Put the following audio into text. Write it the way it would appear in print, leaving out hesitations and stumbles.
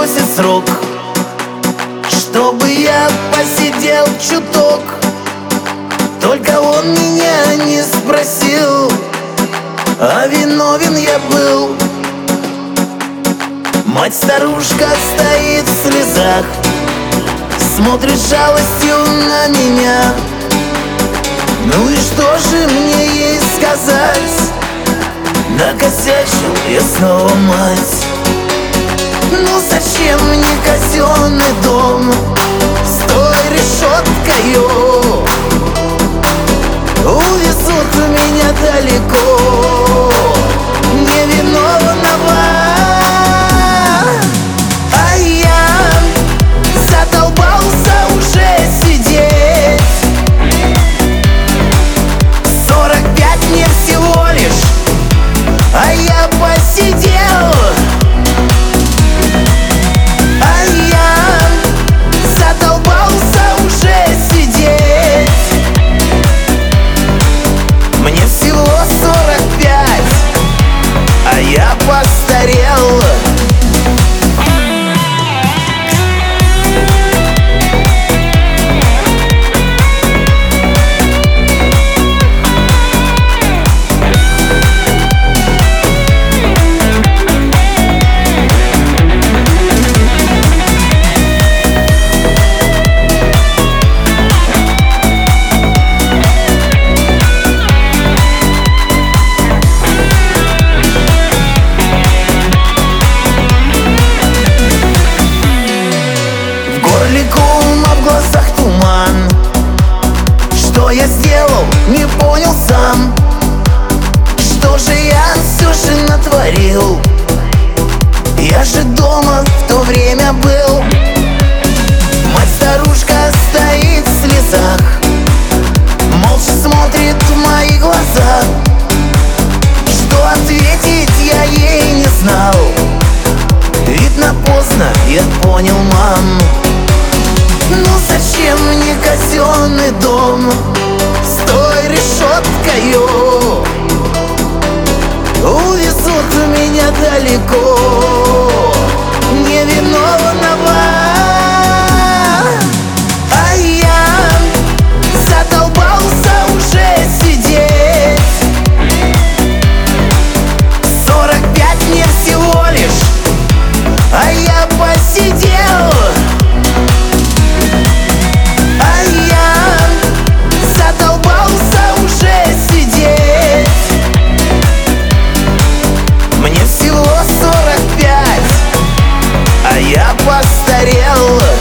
просит срок, чтобы я посидел чуток. Только он меня не спросил, а виновен я был. Мать-старушка стоит в слезах, смотрит с жалостью на меня. Ну и что же мне ей сказать? Накосячил я снова, мать. Ну зачем мне казенный дом с той решеткою? Увезут меня далеко невиновного, а я задолбался уже сидеть. 45 мне всего лишь, а я посидел. А я задолбался уже сидеть. Мне всего 45, а я постарел. А в глазах туман. Что я сделал, не понял сам. Что же я все же натворил? Я же дома в то время был. Мать-старушка стоит в слезах, молча смотрит в мои глаза. Что ответить я ей не знал. Видно, поздно, я понял, мам. Ну зачем мне казенный дом с той решеткою? Увезут меня далеко невиновного, а я задолбался уже сидеть. 45 мне всего лишь, а я посидел. Мне всего 45, а я постарел.